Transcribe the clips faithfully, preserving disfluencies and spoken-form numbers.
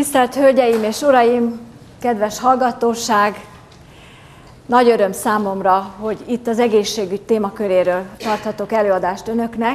Tisztelt Hölgyeim és Uraim, kedves hallgatóság! Nagy öröm számomra, hogy itt az egészségügy témaköréről tarthatok előadást önöknek,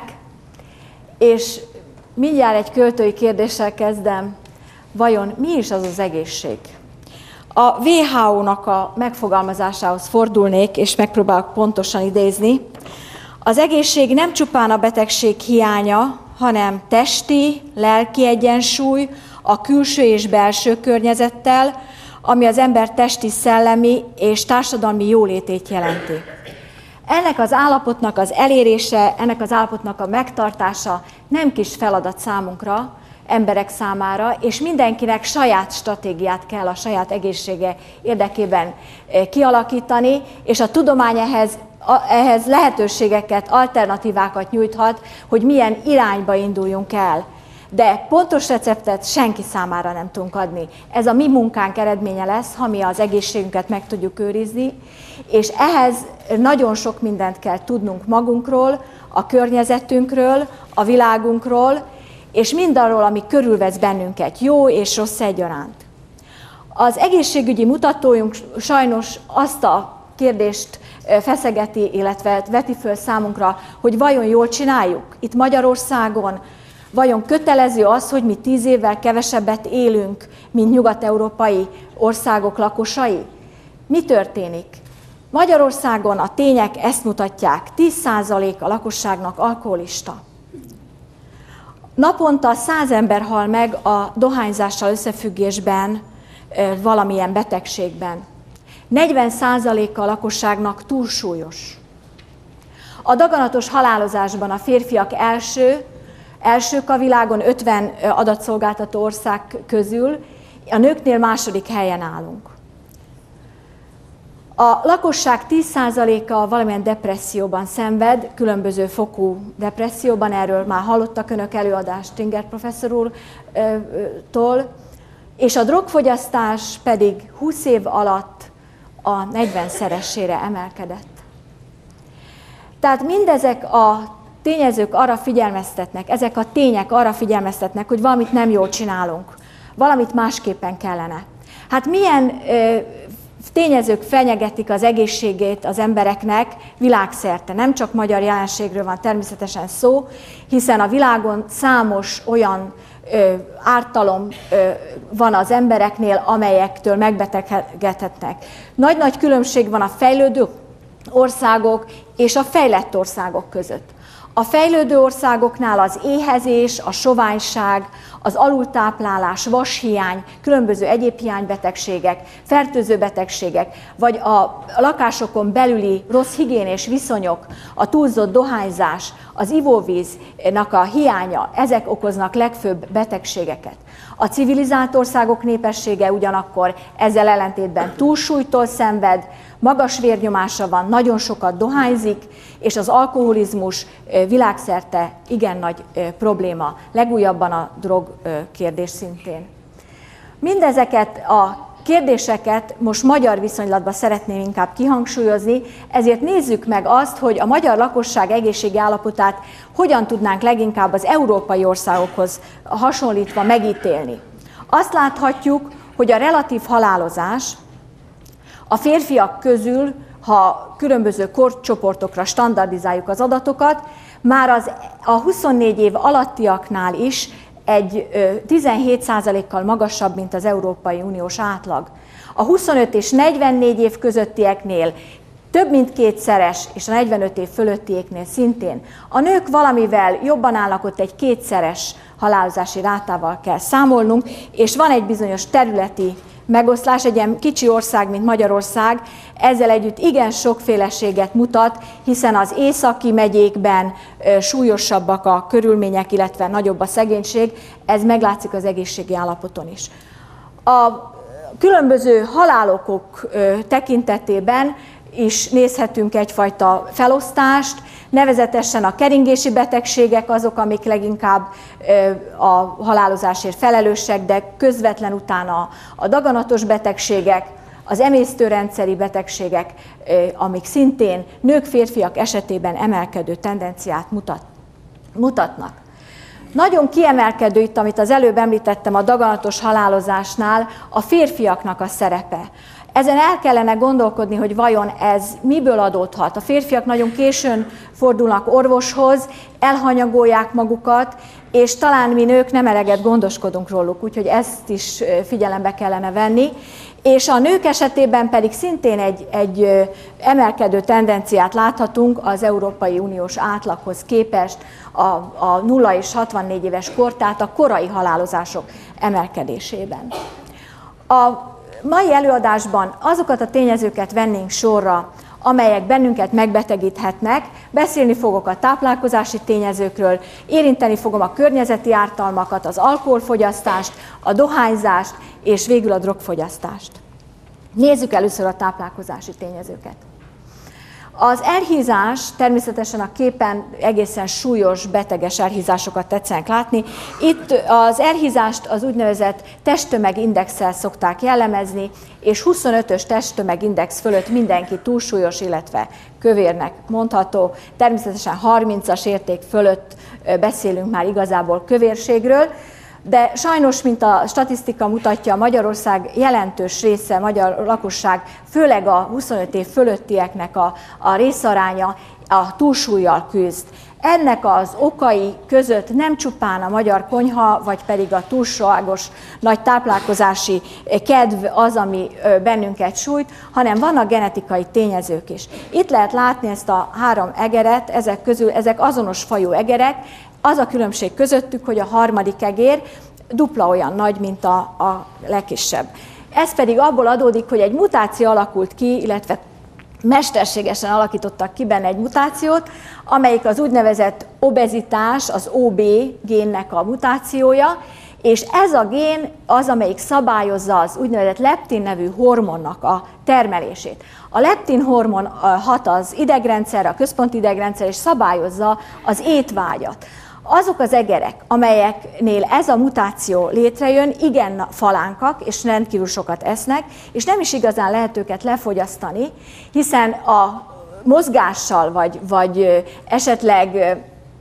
és mindjárt egy költői kérdéssel kezdem. Vajon mi is az az egészség? A dupla vé há ó-nak a megfogalmazásához fordulnék, és megpróbálok pontosan idézni. Az egészség nem csupán a betegség hiánya, hanem testi, lelki egyensúly a külső és belső környezettel, ami az ember testi, szellemi és társadalmi jólétét jelenti. Ennek az állapotnak az elérése, ennek az állapotnak a megtartása nem kis feladat számunkra, emberek számára, és mindenkinek saját stratégiát kell a saját egészsége érdekében kialakítani, és a tudomány ehhez, ehhez lehetőségeket, alternatívákat nyújthat, hogy milyen irányba induljunk el. De pontos receptet senki számára nem tudunk adni. Ez a mi munkánk eredménye lesz, ha mi az egészségünket meg tudjuk őrizni, és ehhez nagyon sok mindent kell tudnunk magunkról, a környezetünkről, a világunkról, és mindarról, ami körülvesz bennünket, jó és rossz egyaránt. Az egészségügyi mutatóink sajnos azt a kérdést feszegeti, illetve veti föl számunkra, hogy vajon jól csináljuk itt Magyarországon, vajon kötelező az, hogy mi tíz évvel kevesebbet élünk, mint nyugat-európai országok lakosai? Mi történik? Magyarországon a tények ezt mutatják, tíz százalék a lakosságnak alkoholista. Naponta száz ember hal meg a dohányzással összefüggésben valamilyen betegségben. negyven százaléka a lakosságnak túlsúlyos. A daganatos halálozásban a férfiak első, elsők a világon ötven adatszolgáltató ország közül, a nőknél második helyen állunk. A lakosság tíz százaléka valamilyen depresszióban szenved, különböző fokú depresszióban, erről már hallottak önök előadást Stinger professzor úrtól, és a drogfogyasztás pedig húsz év alatt a negyvenszeresére emelkedett. Tehát mindezek a tényezők arra figyelmeztetnek, ezek a tények arra figyelmeztetnek, hogy valamit nem jól csinálunk, valamit másképpen kellene. Hát milyen ö, tényezők fenyegetik az egészségét az embereknek világszerte? Nem csak magyar jelenségről van természetesen szó, hiszen a világon számos olyan ö, ártalom ö, van az embereknél, amelyektől megbetegedhetnek. Nagy-nagy különbség van a fejlődő országok és a fejlett országok között. A fejlődő országoknál az éhezés, a soványság, az alultáplálás, vashiány, különböző egyéb hiánybetegségek, fertőző betegségek, vagy a lakásokon belüli rossz higiénés viszonyok, a túlzott dohányzás, az ivóvíznak a hiánya, ezek okoznak legfőbb betegségeket. A civilizált országok népessége ugyanakkor ezzel ellentétben túlsúlytól szenved, magas vérnyomása van, nagyon sokat dohányzik, és az alkoholizmus világszerte igen nagy probléma, legújabban a drog kérdés szintén. Mindezeket a kérdéseket most magyar viszonylatban szeretném inkább kihangsúlyozni, ezért nézzük meg azt, hogy a magyar lakosság egészségi állapotát hogyan tudnánk leginkább az európai országokhoz hasonlítva megítélni. Azt láthatjuk, hogy a relatív halálozás a férfiak közül, ha különböző korcsoportokra standardizáljuk az adatokat, már az, a huszonnégy év alattiaknál is egy tizenhét százalékkal magasabb, mint az Európai Uniós átlag. A huszonöt és negyvennégy év közöttieknél több mint kétszeres, és a negyvenöt év fölöttieknél szintén. A nők valamivel jobban állnak, ott egy kétszeres halálozási rátával kell számolnunk, és van egy bizonyos területi megoszlás, egy ilyen kicsi ország, mint Magyarország, ezzel együtt igen sokféleséget mutat, hiszen az északi megyékben súlyosabbak a körülmények, illetve nagyobb a szegénység, ez meglátszik az egészségi állapoton is. A különböző halálokok tekintetében is nézhetünk egyfajta felosztást, nevezetesen a keringési betegségek azok, amik leginkább a halálozásért felelősek, de közvetlen utána a daganatos betegségek, az emésztőrendszeri betegségek, amik szintén nők, férfiak esetében emelkedő tendenciát mutat, mutatnak. Nagyon kiemelkedő itt, amit az előbb említettem a daganatos halálozásnál, a férfiaknak a szerepe. Ezen el kellene gondolkodni, hogy vajon ez miből adódhat. A férfiak nagyon későn fordulnak orvoshoz, elhanyagolják magukat, és talán mi nők nem eleget gondoskodunk róluk, úgyhogy ezt is figyelembe kellene venni. És a nők esetében pedig szintén egy, egy emelkedő tendenciát láthatunk az Európai Uniós átlaghoz képest a, a nulla és hatvannégy éves kor, tehát a korai halálozások emelkedésében. A mai előadásban azokat a tényezőket vennénk sorra, amelyek bennünket megbetegíthetnek, beszélni fogok a táplálkozási tényezőkről, érinteni fogom a környezeti ártalmakat, az alkoholfogyasztást, a dohányzást és végül a drogfogyasztást. Nézzük először a táplálkozási tényezőket. Az elhízás, természetesen a képen egészen súlyos, beteges elhízásokat tetszenek látni. Itt az elhízást az úgynevezett testtömegindexsel szokták jellemezni, és huszonötös testtömegindex fölött mindenki túlsúlyos, illetve kövérnek mondható. Természetesen harmincas érték fölött beszélünk már igazából kövérségről, de sajnos, mint a statisztika mutatja, Magyarország jelentős része, magyar lakosság, főleg a huszonöt év fölöttieknek a, a részaránya a túlsúllyal küzd. Ennek az okai között nem csupán a magyar konyha, vagy pedig a túlságos nagy táplálkozási kedv az, ami bennünket sújt, hanem vannak genetikai tényezők is. Itt lehet látni ezt a három egeret, ezek közül ezek azonos fajú egerek. Az a különbség közöttük, hogy a harmadik egér dupla olyan nagy, mint a, a legkisebb. Ez pedig abból adódik, hogy egy mutáció alakult ki, illetve mesterségesen alakítottak ki benne egy mutációt, amelyik az úgynevezett obezitás, az o bé génnek a mutációja, és ez a gén az, amelyik szabályozza az úgynevezett leptin nevű hormonnak a termelését. A leptin hormon hat az idegrendszerre, a központi idegrendszer, és szabályozza az étvágyat. Azok az egerek, amelyeknél ez a mutáció létrejön, igen falánkak, és rendkívül sokat esznek, és nem is igazán lehet őket lefogyasztani, hiszen a mozgással, vagy, vagy esetleg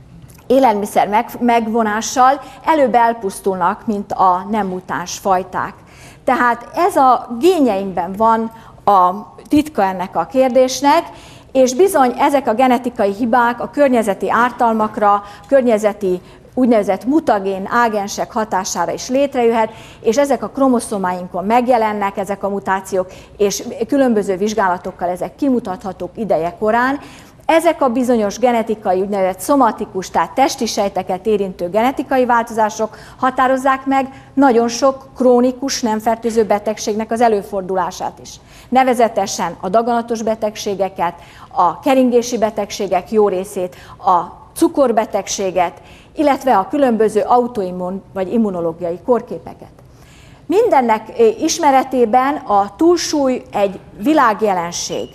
élelmiszer megvonással előbb elpusztulnak, mint a nem mutáns fajták. Tehát ez a génjeinkben van a titka ennek a kérdésnek, és bizony ezek a genetikai hibák a környezeti ártalmakra, környezeti úgynevezett mutagén ágensek hatására is létrejöhet, és ezek a kromoszómáinkon megjelennek, ezek a mutációk, és különböző vizsgálatokkal ezek kimutathatók ideje korán. Ezek a bizonyos genetikai, úgynevezett szomatikus, tehát testi sejteket érintő genetikai változások határozzák meg nagyon sok krónikus, nem fertőző betegségnek az előfordulását is. Nevezetesen a daganatos betegségeket, a keringési betegségek jó részét, a cukorbetegséget, illetve a különböző autoimmun vagy immunológiai kórképeket. Mindennek ismeretében a túlsúly egy világjelenség.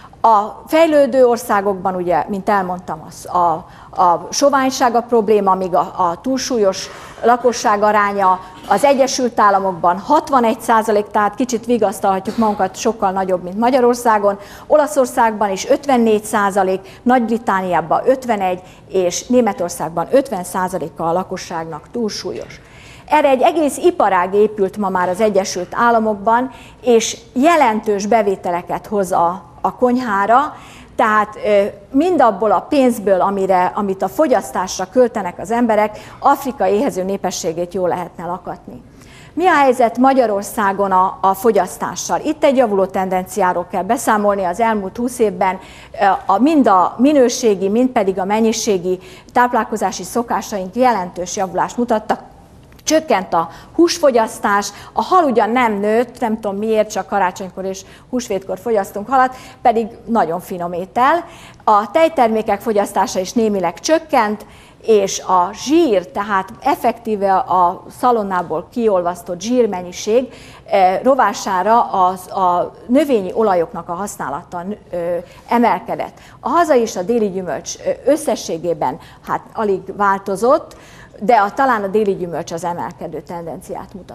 A fejlődő országokban, ugye, mint elmondtam, az a, a soványság a probléma, míg a, a túlsúlyos lakosság aránya az Egyesült Államokban hatvanegy százalék, tehát kicsit vigasztalhatjuk magunkat, sokkal nagyobb, mint Magyarországon. Olaszországban is ötvennégy százalék, Nagy-Britanniában ötvenegy, és Németországban ötven százaléka a lakosságnak túlsúlyos. Erre egy egész iparág épült ma már az Egyesült Államokban, és jelentős bevételeket hoz a, a konyhára, tehát mindabból a pénzből, amire, amit a fogyasztásra költenek az emberek, Afrika éhező népességét jól lehetne lakatni. Mi a helyzet Magyarországon a, a fogyasztással? Itt egy javuló tendenciáról kell beszámolni az elmúlt húsz évben, a, mind a minőségi, mind pedig a mennyiségi táplálkozási szokásaink jelentős javulást mutattak. Csökkent a húsfogyasztás, a hal ugyan nem nőtt, nem tudom miért, csak karácsonykor és húsvétkor fogyasztunk halat, pedig nagyon finom étel. A tejtermékek fogyasztása is némileg csökkent, és a zsír, tehát effektíve a szalonnából kiolvasztott zsírmennyiség rovására az, a növényi olajoknak a használata emelkedett. A hazai és a déli gyümölcs összességében hát alig változott, de a, talán a déli gyümölcs az emelkedő tendenciát mutat.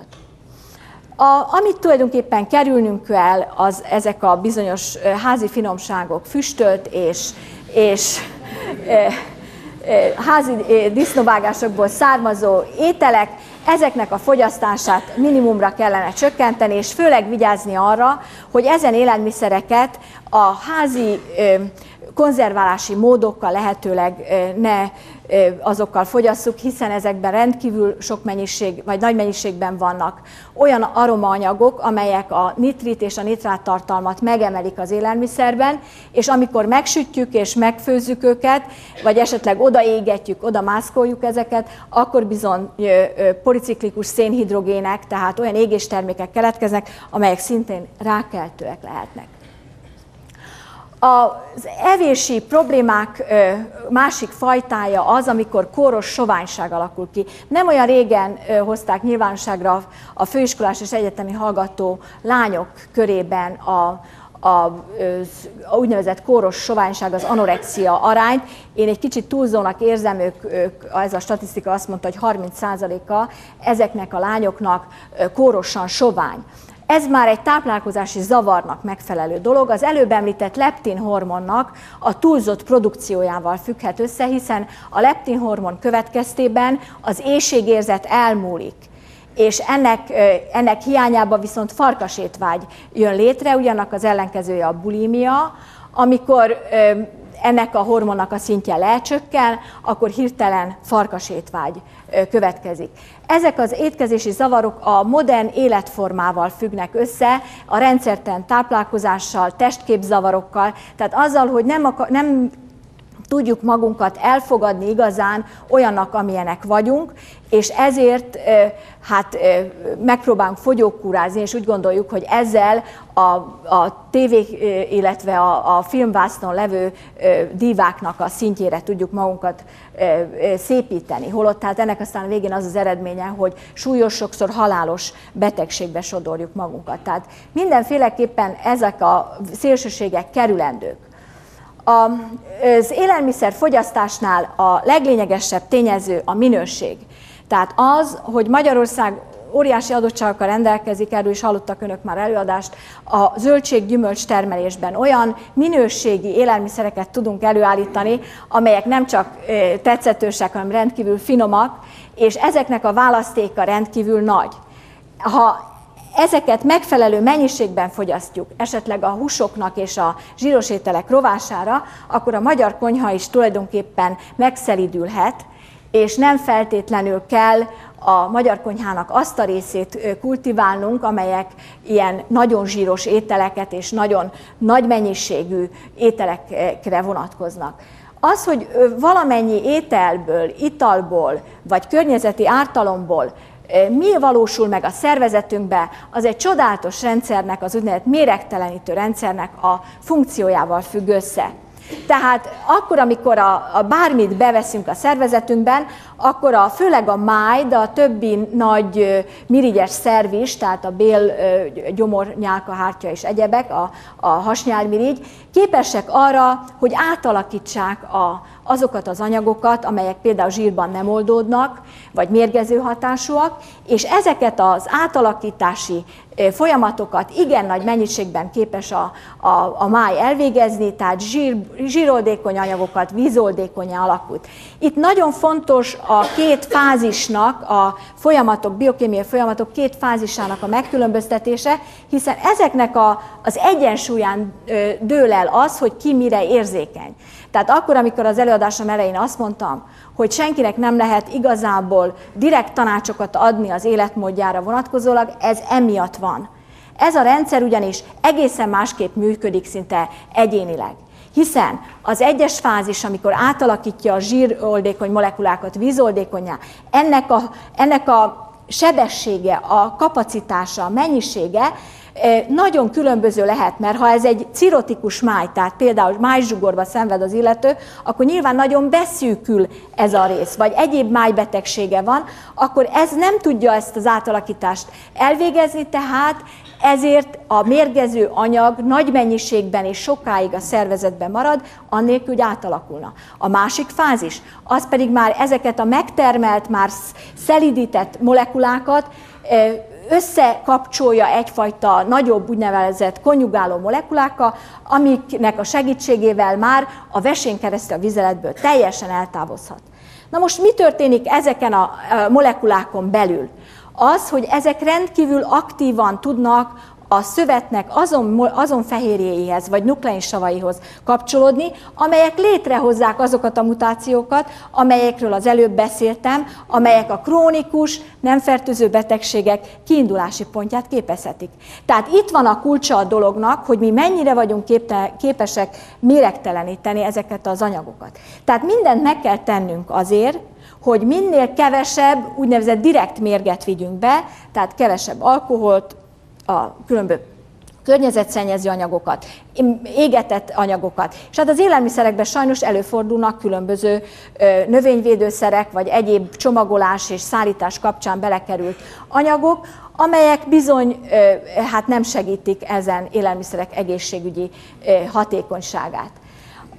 A, amit tulajdonképpen kerülnünk kell, az ezek a bizonyos házi finomságok, füstölt és, és e, házi disznóvágásokból származó ételek, ezeknek a fogyasztását minimumra kellene csökkenteni, és főleg vigyázni arra, hogy ezen élelmiszereket a házi konzerválási módokkal lehetőleg ne azokkal fogyasszuk, hiszen ezekben rendkívül sok mennyiség, vagy nagy mennyiségben vannak olyan aromaanyagok, amelyek a nitrit és a nitrát tartalmat megemelik az élelmiszerben, és amikor megsütjük és megfőzzük őket, vagy esetleg odaégetjük, oda mászkoljuk ezeket, akkor bizony policiklikus szénhidrogének, tehát olyan égéstermékek keletkeznek, amelyek szintén rákkeltőek lehetnek. Az evési problémák másik fajtája az, amikor kóros soványság alakul ki. Nem olyan régen hozták nyilvánosságra a főiskolás és egyetemi hallgató lányok körében a, a, a úgynevezett kóros soványság, az anorexia arányt. Én egy kicsit túlzónak érzem, ők, ők, ez a statisztika azt mondta, hogy harminc százaléka ezeknek a lányoknak kórosan sovány. Ez már egy táplálkozási zavarnak megfelelő dolog. Az előbb említett leptin-hormonnak a túlzott produkciójával függhet össze, hiszen a leptin-hormon következtében az éhségérzet elmúlik, és ennek, ennek hiányában viszont farkasétvágy jön létre, ugyanak az ellenkezője a bulimia, amikor ennek a hormonnak a szintje lecsökken, akkor hirtelen farkasétvágy következik. Ezek az étkezési zavarok a modern életformával függnek össze, a rendszertelen táplálkozással, testképzavarokkal, tehát azzal, hogy nem, akar, nem tudjuk magunkat elfogadni igazán olyannak, amilyenek vagyunk, és ezért hát megpróbálunk fogyókúrázni, és úgy gondoljuk, hogy ezzel a, a tévé, illetve a, a filmvásznon levő díváknak a szintjére tudjuk magunkat szépíteni. Holott tehát ennek aztán a végén az az eredménye, hogy súlyos, sokszor halálos betegségbe sodorjuk magunkat. Tehát mindenféleképpen ezek a szélsőségek kerülendők. Az élelmiszer fogyasztásnál a leglényegesebb tényező a minőség. Tehát az, hogy Magyarország óriási adottságokkal rendelkezik, erről is hallottak önök már előadást, a zöldség-gyümölcs termelésben olyan minőségi élelmiszereket tudunk előállítani, amelyek nem csak tetszetősek, hanem rendkívül finomak, és ezeknek a választéka rendkívül nagy. Ha ezeket megfelelő mennyiségben fogyasztjuk, esetleg a húsoknak és a zsíros ételek rovására, akkor a magyar konyha is tulajdonképpen megszelídülhet, és nem feltétlenül kell a magyar konyhának azt a részét kultiválnunk, amelyek ilyen nagyon zsíros ételeket és nagyon nagy mennyiségű ételekre vonatkoznak. Az, hogy valamennyi ételből, italból vagy környezeti ártalomból mi valósul meg a szervezetünkbe, az egy csodálatos rendszernek, az úgynevezett méregtelenítő rendszernek a funkciójával függ össze. Tehát akkor, amikor a, a bármit beveszünk a szervezetünkben, akkor a, főleg a máj, de a többi nagy mirigyes szerv is, tehát a bél, gyomor, nyálka, hártya és egyebek, a, a hasnyálmirigy, képesek arra, hogy átalakítsák a, azokat az anyagokat, amelyek például zsírban nem oldódnak, vagy mérgező hatásúak, és ezeket az átalakítási folyamatokat igen nagy mennyiségben képes a, a, a máj elvégezni, tehát zsír, zsíroldékony anyagokat vízoldékonnyá alakult. Itt nagyon fontos a két fázisnak, a folyamatok, biokémiai folyamatok két fázisának a megkülönböztetése, hiszen ezeknek a, az egyensúlyán dől el az, hogy ki mire érzékeny. Tehát akkor, amikor az előadásom elején azt mondtam, hogy senkinek nem lehet igazából direkt tanácsokat adni az életmódjára vonatkozólag, ez emiatt van. Ez a rendszer ugyanis egészen másképp működik szinte egyénileg. Hiszen az egyes fázis, amikor átalakítja a zsíroldékony molekulákat vízoldékonnyá, ennek a, ennek a sebessége, a kapacitása, a mennyisége nagyon különböző lehet, mert ha ez egy cirotikus máj, tehát például májzsugorba szenved az illető, akkor nyilván nagyon beszűkül ez a rész, vagy egyéb májbetegsége van, akkor ez nem tudja ezt az átalakítást elvégezni, tehát ezért a mérgező anyag nagy mennyiségben és sokáig a szervezetben marad, annélkül, hogy átalakulna. A másik fázis, az pedig már ezeket a megtermelt, már szelidített molekulákat összekapcsolja egyfajta nagyobb úgynevezett konjugáló molekulákkal, amiknek a segítségével már a vesén keresztül a vizeletből teljesen eltávozhat. Na most mi történik ezeken a molekulákon belül? Az, hogy ezek rendkívül aktívan tudnak a szövetnek azon, azon fehérjéihez, vagy nukleinsavaihoz kapcsolódni, amelyek létrehozzák azokat a mutációkat, amelyekről az előbb beszéltem, amelyek a krónikus, nem fertőző betegségek kiindulási pontját képezhetik. Tehát itt van a kulcsa a dolognak, hogy mi mennyire vagyunk képesek méregteleníteni ezeket az anyagokat. Tehát mindent meg kell tennünk azért, hogy minél kevesebb úgynevezett direkt mérget vigyünk be, tehát kevesebb alkoholt, a különböző környezetszennyező anyagokat, égetett anyagokat. És hát az élelmiszerekben sajnos előfordulnak különböző növényvédőszerek, vagy egyéb csomagolás és szállítás kapcsán belekerült anyagok, amelyek bizony hát nem segítik ezen élelmiszerek egészségügyi hatékonyságát. A,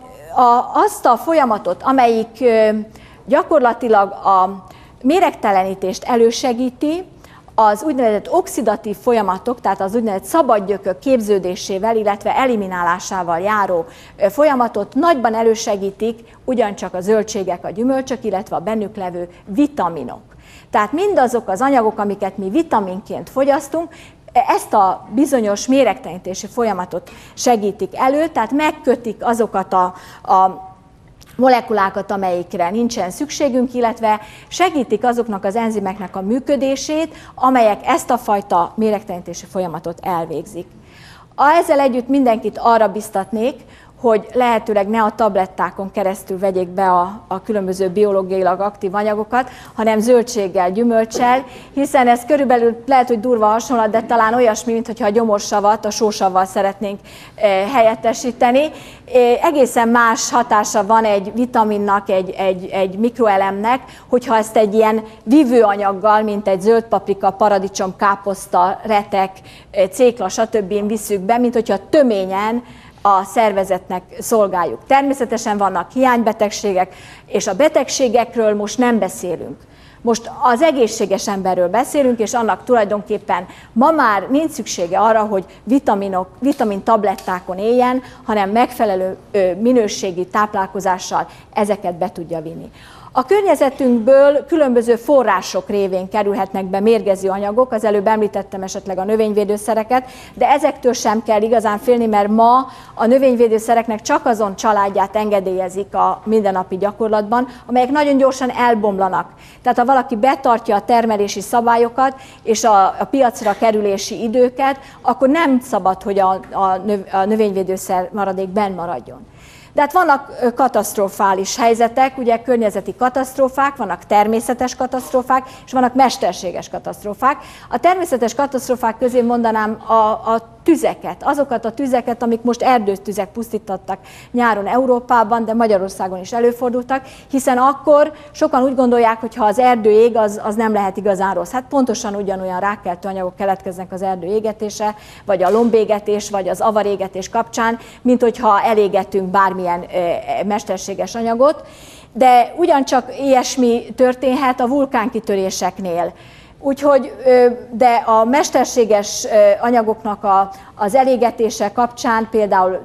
a, azt a folyamatot, amelyik gyakorlatilag a méregtelenítést elősegíti, az úgynevezett oxidatív folyamatok, tehát az úgynevezett szabadgyökök képződésével, illetve eliminálásával járó folyamatot nagyban elősegítik ugyancsak a zöldségek, a gyümölcsök, illetve a bennük levő vitaminok. Tehát mindazok az anyagok, amiket mi vitaminként fogyasztunk, ezt a bizonyos méregtelenítési folyamatot segítik elő, tehát megkötik azokat a, a molekulákat, amelyikre nincsen szükségünk, illetve segítik azoknak az enzimeknek a működését, amelyek ezt a fajta méregtelenítési folyamatot elvégzik. Ezzel együtt mindenkit arra biztatnék, hogy lehetőleg ne a tablettákon keresztül vegyék be a, a különböző biológiailag aktív anyagokat, hanem zöldséggel, gyümölccsel, hiszen ez körülbelül lehet, hogy durva hasonlat, de talán olyasmi, mintha a gyomorsavat a sósavval szeretnénk e, helyettesíteni. E, egészen más hatása van egy vitaminnak, egy, egy, egy mikroelemnek, hogyha ezt egy ilyen vívőanyaggal, mint egy zöld paprika, paradicsom, káposzta, retek, cékla, stb. Visszük be, mint hogyha töményen a szervezetnek szolgáljuk. Természetesen vannak hiánybetegségek, és a betegségekről most nem beszélünk. Most az egészséges emberről beszélünk, és annak tulajdonképpen ma már nincs szüksége arra, hogy vitaminok, vitamin tablettákon éljen, hanem megfelelő minőségi táplálkozással ezeket be tudja vinni. A környezetünkből különböző források révén kerülhetnek be mérgező anyagok, az előbb említettem esetleg a növényvédőszereket, de ezektől sem kell igazán félni, mert ma a növényvédőszereknek csak azon családját engedélyezik a mindennapi gyakorlatban, amelyek nagyon gyorsan elbomlanak. Tehát ha valaki betartja a termelési szabályokat és a, a piacra kerülési időket, akkor nem szabad, hogy a, a, növ, a növényvédőszer maradék benn maradjon. De hát vannak katasztrofális helyzetek, ugye környezeti katasztrófák, vannak természetes katasztrófák, és vannak mesterséges katasztrófák. A természetes katasztrófák közé mondanám a, a tüzeket, azokat a tüzeket, amik most erdőtüzek pusztítottak nyáron Európában, de Magyarországon is előfordultak, hiszen akkor sokan úgy gondolják, hogy ha az erdő ég, az, az nem lehet igazán rossz. Hát pontosan ugyanolyan rákkeltő anyagok keletkeznek az erdő égetése, vagy a lombégetés, vagy az avarégetés kapcsán, mint hogyha elégetünk bármilyen e, mesterséges anyagot, de ugyancsak ilyesmi történhet a vulkánkitöréseknél. Úgyhogy, de a mesterséges anyagoknak a, az elégetése kapcsán például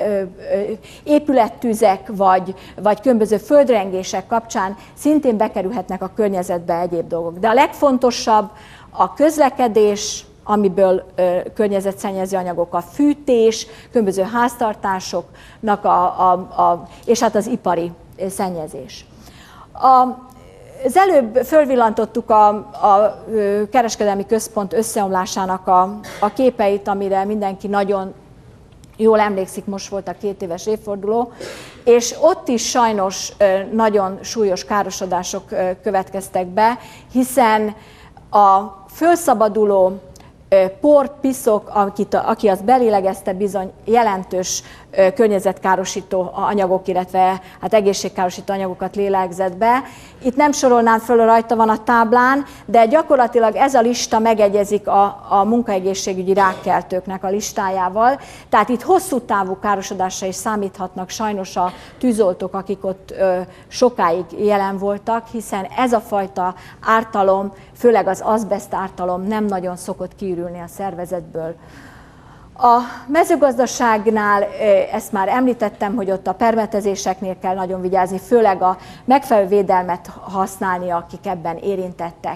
épülettüzek vagy, vagy különböző földrengések kapcsán szintén bekerülhetnek a környezetbe egyéb dolgok. De a legfontosabb a közlekedés, amiből ö, környezetszennyező anyagok, a fűtés, különböző háztartásoknak, a, a, a, és hát az ipari szennyezés. A, Az előbb fölvillantottuk a, a kereskedelmi központ összeomlásának a, a képeit, amire mindenki nagyon jól emlékszik, most volt a két éves évforduló, és ott is sajnos nagyon súlyos károsodások következtek be, hiszen a fölszabaduló por, piszok, akit, aki azt belélegezte, bizony jelentős környezetkárosító anyagok, illetve hát egészségkárosító anyagokat lélegzett be. Itt nem sorolnám föl, rajta van a táblán, de gyakorlatilag ez a lista megegyezik a, a munkaegészségügyi rákkeltőknek a listájával. Tehát itt hosszú távú károsodásra is számíthatnak sajnos a tűzoltók, akik ott ö, sokáig jelen voltak, hiszen ez a fajta ártalom, főleg az azbeszt ártalom nem nagyon szokott kiürülni a szervezetből. A mezőgazdaságnál, ezt már említettem, hogy ott a permetezéseknél kell nagyon vigyázni, főleg a megfelelő védelmet használni, akik ebben érintettek.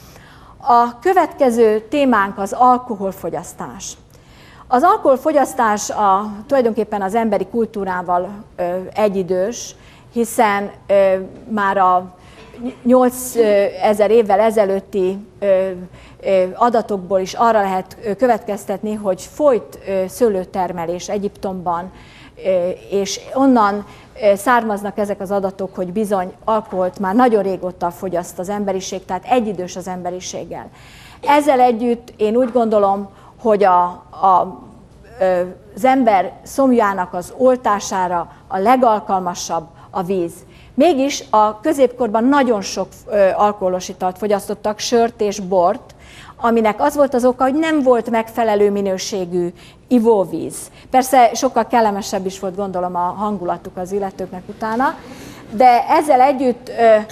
A következő témánk az alkoholfogyasztás. Az alkoholfogyasztás a, tulajdonképpen az emberi kultúrával ö, egyidős, hiszen ö, már a nyolcezer évvel ezelőtti ö, ö, adatokból is arra lehet következtetni, hogy folyt ö, szőlőtermelés Egyiptomban, ö, és onnan ö, származnak ezek az adatok, hogy bizony alkoholt már nagyon régóta fogyaszt az emberiség, tehát egyidős az emberiséggel. Ezzel együtt én úgy gondolom, hogy a, a, az ember szomjának az oltására a legalkalmasabb a víz. Mégis a középkorban nagyon sok alkoholos italt fogyasztottak, sört és bort, aminek az volt az oka, hogy nem volt megfelelő minőségű ivóvíz. Persze sokkal kellemesebb is volt, gondolom, a hangulatuk az illetőknek utána, de ezzel együtt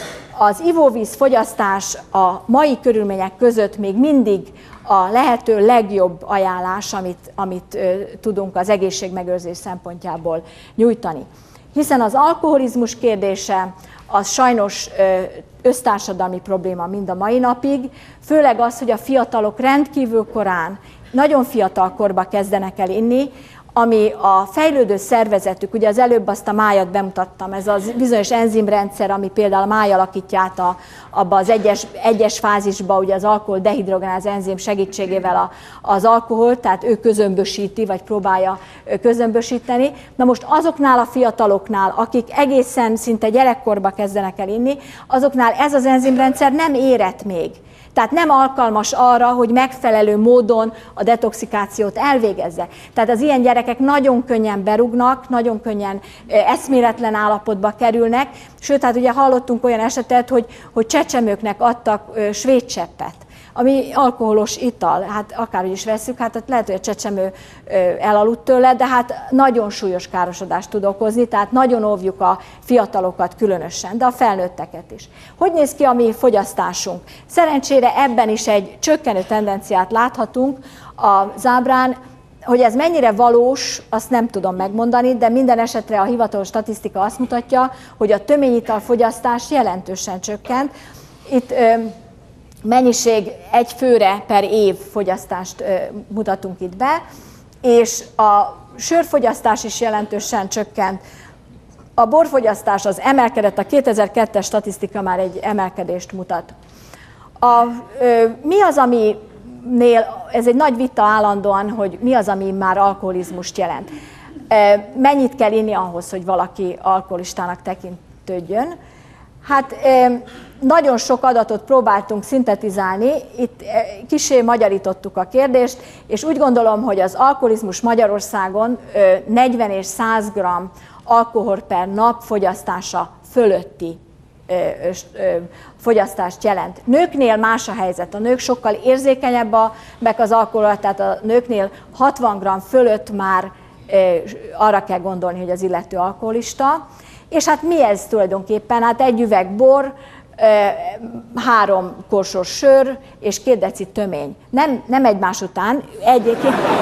az ivóvíz fogyasztás a mai körülmények között még mindig a lehető legjobb ajánlás, amit, amit tudunk az egészségmegőrzés szempontjából nyújtani. Hiszen az alkoholizmus kérdése az sajnos össztársadalmi probléma mind a mai napig, főleg az, hogy a fiatalok rendkívül korán, nagyon fiatal korba kezdenek el inni, ami a fejlődő szervezetük, ugye az előbb azt a májat bemutattam, ez az bizonyos enzimrendszer, ami például a máj alakítja át a, abba az egyes, egyes fázisba, ugye az alkohol dehidrogenáz enzim segítségével a, az alkoholt, tehát ő közömbösíti, vagy próbálja közömbösíteni. Na most azoknál a fiataloknál, akik egészen szinte gyerekkorba kezdenek el inni, azoknál ez az enzimrendszer nem érett még. Tehát nem alkalmas arra, hogy megfelelő módon a detoxikációt elvégezze. Tehát az ilyen gyerekek nagyon könnyen berúgnak, nagyon könnyen eszméletlen állapotba kerülnek, sőt, hát ugye hallottunk olyan esetet, hogy, hogy csecsemőknek adtak svédcseppet, ami alkoholos ital, hát akárhogy is vesszük, hát lehet, hogy a csecsemő elaludt tőle, de hát nagyon súlyos károsodást tud okozni, tehát nagyon óvjuk a fiatalokat különösen, de a felnőtteket is. Hogy néz ki a mi fogyasztásunk? Szerencsére ebben is egy csökkenő tendenciát láthatunk az ábrán. Hogy ez mennyire valós, azt nem tudom megmondani, de minden esetre a hivatalos statisztika azt mutatja, hogy a töményital fogyasztás jelentősen csökkent. Itt mennyiség egy főre per év fogyasztást ö, mutatunk itt be, és a sörfogyasztás is jelentősen csökkent. A borfogyasztás az emelkedett, a kétezer-kettes statisztika már egy emelkedést mutat. A, ö, mi az, aminél, ez egy nagy vita állandóan, hogy mi az, ami már alkoholizmust jelent. Ö, mennyit kell inni ahhoz, hogy valaki alkoholistának tekintődjön? Hát nagyon sok adatot próbáltunk szintetizálni, itt kissé magyarítottuk a kérdést, és úgy gondolom, hogy az alkoholizmus Magyarországon negyven és száz gramm alkohol per nap fogyasztása fölötti fogyasztást jelent. Nőknél más a helyzet, a nők sokkal érzékenyebbek az alkoholra, tehát a nőknél hatvan gramm fölött már arra kell gondolni, hogy az illető alkoholista. És hát mi ez tulajdonképpen? Hát egy üveg bor, három korsós sör és két deci tömény. Nem, nem egymás után, egy,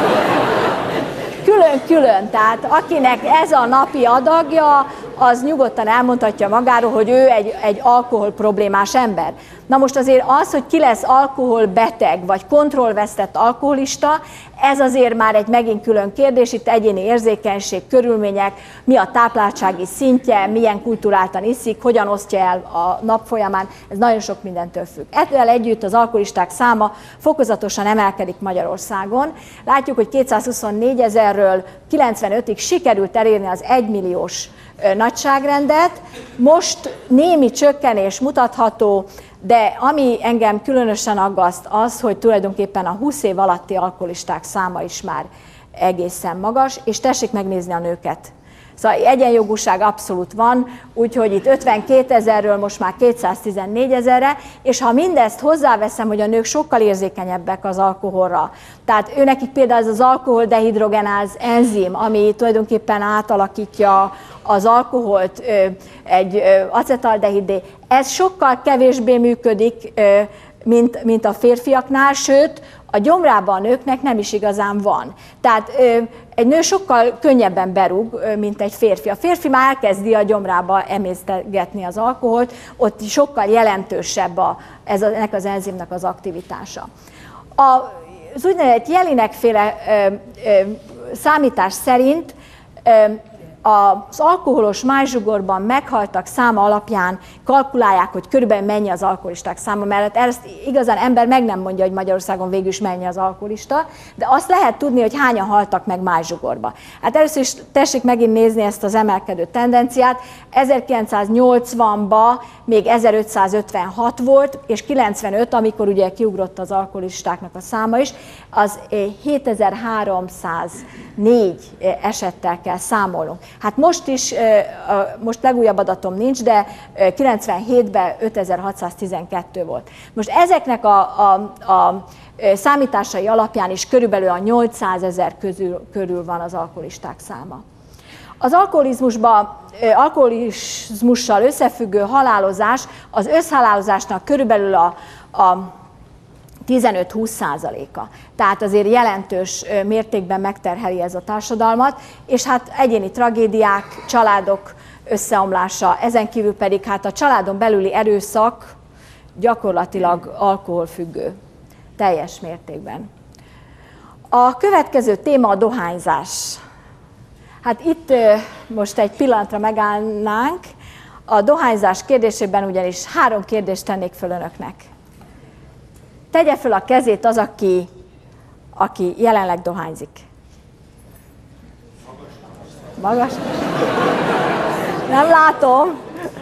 külön-külön. Tehát akinek ez a napi adagja, az nyugodtan elmondhatja magáról, hogy ő egy, egy alkohol problémás ember. Na most azért az, hogy ki lesz alkoholbeteg, vagy kontrollvesztett alkoholista, ez azért már egy megint külön kérdés, itt egyéni érzékenység, körülmények, mi a tápláltsági szintje, milyen kulturáltan iszik, hogyan osztja el a nap folyamán, ez nagyon sok mindentől függ. Ezzel együtt az alkoholisták száma fokozatosan emelkedik Magyarországon. Látjuk, hogy kétszázhuszonnégy ezerről kilencvenötig sikerült elérni az egymilliós nagyságrendet, most némi csökkenés mutatható, De ami engem különösen aggaszt az, hogy tulajdonképpen a húsz év alatti alkoholisták száma is már egészen magas, és tessék megnézni a nőket. Szóval egyenjogúság abszolút van, úgyhogy itt ötvenkétezerről most már kétszáztizennégyezerre, és ha mindezt hozzáveszem, hogy a nők sokkal érzékenyebbek az alkoholra, tehát őnekik például ez az alkoholdehidrogenáz enzim, ami tulajdonképpen átalakítja az alkoholt egy acetaldehidé, ez sokkal kevésbé működik, mint, mint a férfiaknál, sőt, a gyomrában a nőknek nem is igazán van. Tehát egy nő sokkal könnyebben berúg, mint egy férfi. A férfi már elkezdi a gyomrába emésztegetni az alkoholt, ott sokkal jelentősebb a, ez a, ennek az enzimnek az aktivitása. A, az úgynevezett Jelinek-féle számítás szerint ö, az alkoholos májzsugorban meghaltak száma alapján kalkulálják, hogy körülbelül mennyi az alkoholisták száma, mert ezt igazán ember meg nem mondja, hogy Magyarországon végül is mennyi az alkoholista, de azt lehet tudni, hogy hányan haltak meg májzsugorba. Hát először is tessék megint nézni ezt az emelkedő tendenciát. ezerkilencszáznyolcvanban még ezerötszázötvenhat volt, és kilencvenöt, amikor ugye kiugrott az alkoholistáknak a száma is, az hétezer-háromszáznégy esettel kell számolnunk. Hát most is, most legújabb adatom nincs, de kilencvenhétben ötezer-hatszáztizenkettő volt. Most ezeknek a, a, a számításai alapján is körülbelül a nyolcszázezer közül, körül van az alkoholisták száma. Az alkoholizmusban, alkoholizmussal összefüggő halálozás, az összhalálozásnak körülbelül a, a tizenöt-húsz százaléka. Tehát azért jelentős mértékben megterheli ez a társadalmat, és hát egyéni tragédiák, családok összeomlása, ezen kívül pedig hát a családon belüli erőszak gyakorlatilag alkoholfüggő, teljes mértékben. A következő téma a dohányzás. Hát itt most egy pillanatra megállnánk, a dohányzás kérdésében ugyanis három kérdést tennék föl önöknek. Tegye föl a kezét az, aki, aki jelenleg dohányzik. Magas? Nem látom.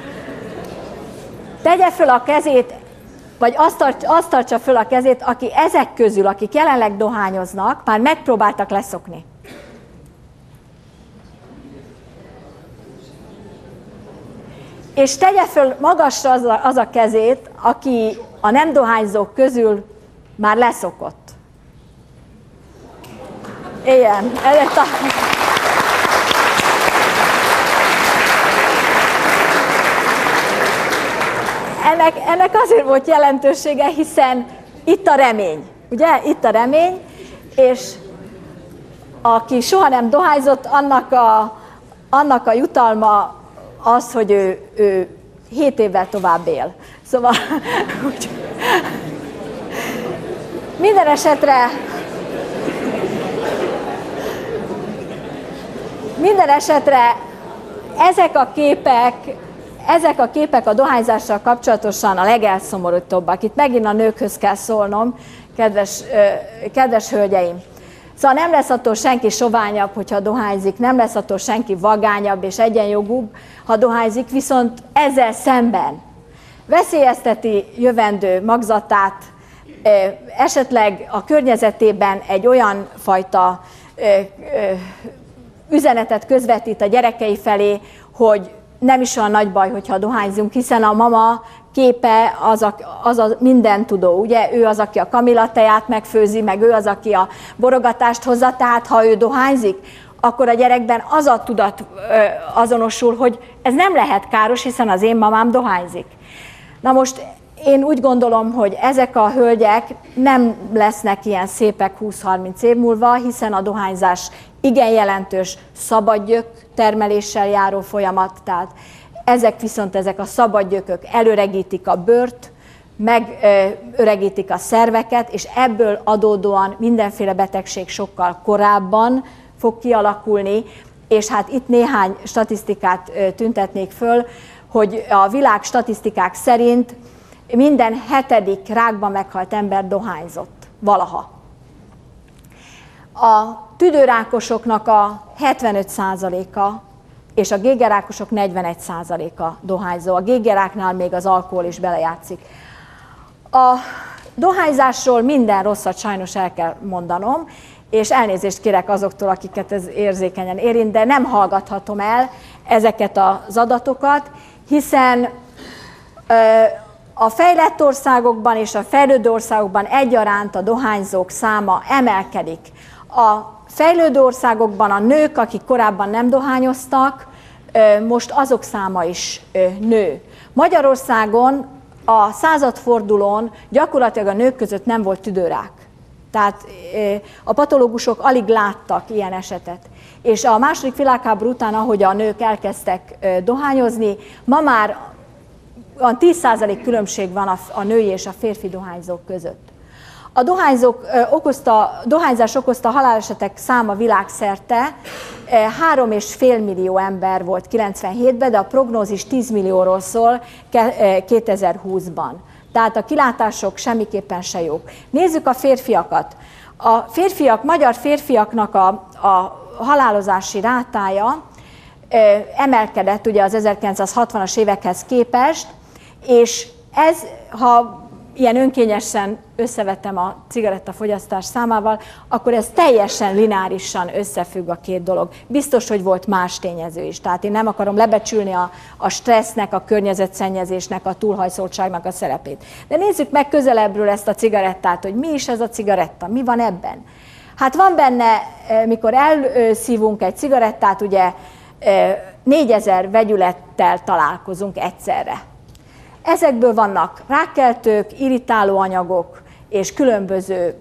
Tegye föl a kezét, vagy azt, tart, azt tartsa föl a kezét, aki ezek közül, akik jelenleg dohányoznak, már megpróbáltak leszokni. És tegye föl magasra az a, az a kezét, aki a nem dohányzók közül már leszokott. Igen, ez a... Ennek, ennek azért volt jelentősége, hiszen itt a remény, ugye? Itt a remény, és aki soha nem dohányzott, annak a, annak a jutalma az, hogy ő, ő hét évvel tovább él. Szóval úgy, minden esetre minden esetre ezek a képek ezek a képek a dohányzással kapcsolatosan a legelszomorítóbbak. Itt megint a nőkhöz kell szólnom, kedves, kedves hölgyeim. Szóval nem lesz attól senki soványabb, hogyha dohányzik, nem lesz attól senki vagányabb és egyenjogúbb, ha dohányzik, viszont ezzel szemben veszélyezteti jövendő magzatát, esetleg a környezetében egy olyan fajta üzenetet közvetít a gyerekei felé, hogy nem is olyan nagy baj, hogyha dohányzunk, hiszen a mama képe az a, az a mindentudó, ugye? Ő az, aki a kamillateját megfőzi, meg ő az, aki a borogatást hozza, tehát ha ő dohányzik, akkor a gyerekben az a tudat azonosul, hogy ez nem lehet káros, hiszen az én mamám dohányzik. Na most én úgy gondolom, hogy ezek a hölgyek nem lesznek ilyen szépek húsz-harminc év múlva, hiszen a dohányzás igen jelentős szabadgyök termeléssel járó folyamat, tehát ezek viszont ezek a szabadgyökök előregítik a bőrt, megöregítik a szerveket, és ebből adódóan mindenféle betegség sokkal korábban fog kialakulni, és hát itt néhány statisztikát tüntetnék föl, hogy a világ statisztikák szerint minden hetedik rákban meghalt ember dohányzott valaha. A tüdőrákosoknak a hetvenöt százaléka és a gégerákosok negyvenegy százaléka dohányzó. A gégeráknál még az alkohol is belejátszik. A dohányzásról minden rosszat sajnos el kell mondanom, és elnézést kérek azoktól, akiket ez érzékenyen érint, de nem hallgathatom el ezeket az adatokat, hiszen a fejlett országokban és a fejlődő országokban egyaránt a dohányzók száma emelkedik. A fejlődő országokban a nők, akik korábban nem dohányoztak, most azok száma is nő. Magyarországon a századfordulón gyakorlatilag a nők között nem volt tüdőrák. Tehát a patológusok alig láttak ilyen esetet. És a második világháború után, ahogy a nők elkezdtek dohányozni, ma már tíz százalék különbség van a női és a férfi dohányzók között. A dohányzók okozta, dohányzás okozta halálesetek száma világszerte három és fél millió ember volt kilencvenhétben, de a prognózis tíz millióról szól kétezer-húszban. Tehát a kilátások semmiképpen se jók. Nézzük a férfiakat. A férfiak, magyar férfiaknak a, a halálozási rátája emelkedett ugye az ezerkilencszázhatvanas évekhez képest, és ez, ha ilyen önkényesen összevettem a cigarettafogyasztás számával, akkor ez teljesen lineárisan összefügg a két dolog. Biztos, hogy volt más tényező is. Tehát én nem akarom lebecsülni a, a stressznek, a környezetszennyezésnek, a túlhajszoltságnak a szerepét. De nézzük meg közelebbről ezt a cigarettát, hogy mi is ez a cigaretta, mi van ebben. Hát van benne, mikor elszívunk egy cigarettát, ugye négyezer vegyülettel találkozunk egyszerre. Ezekből vannak rákkeltők, irritáló anyagok és különböző,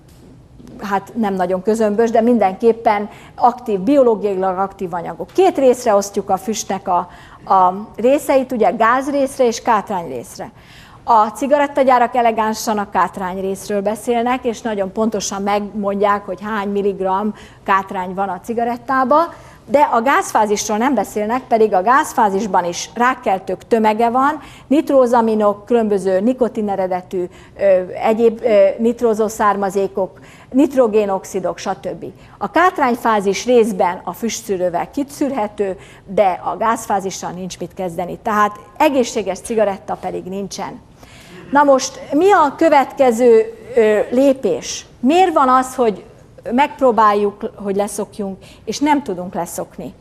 hát nem nagyon közömbös, de mindenképpen aktív, biológiailag aktív anyagok. Két részre osztjuk a füstnek a, a részeit, ugye gázrészre és kátrányrészre. A cigarettagyárak elegánsan a kátrány részről beszélnek, és nagyon pontosan megmondják, hogy hány milligramm kátrány van a cigarettában, de a gázfázisról nem beszélnek, pedig a gázfázisban is rákkeltők tömege van, nitrózaminok, különböző nikotin eredetű, egyéb nitrózó származékok, nitrogénoxidok, stb. A kátrányfázis részben a füstszűrővel kiszűrhető, de a gázfázissal nincs mit kezdeni. Tehát egészséges cigaretta pedig nincsen. Na most mi a következő lépés? Miért van az, hogy megpróbáljuk, hogy leszokjunk, és nem tudunk leszokni?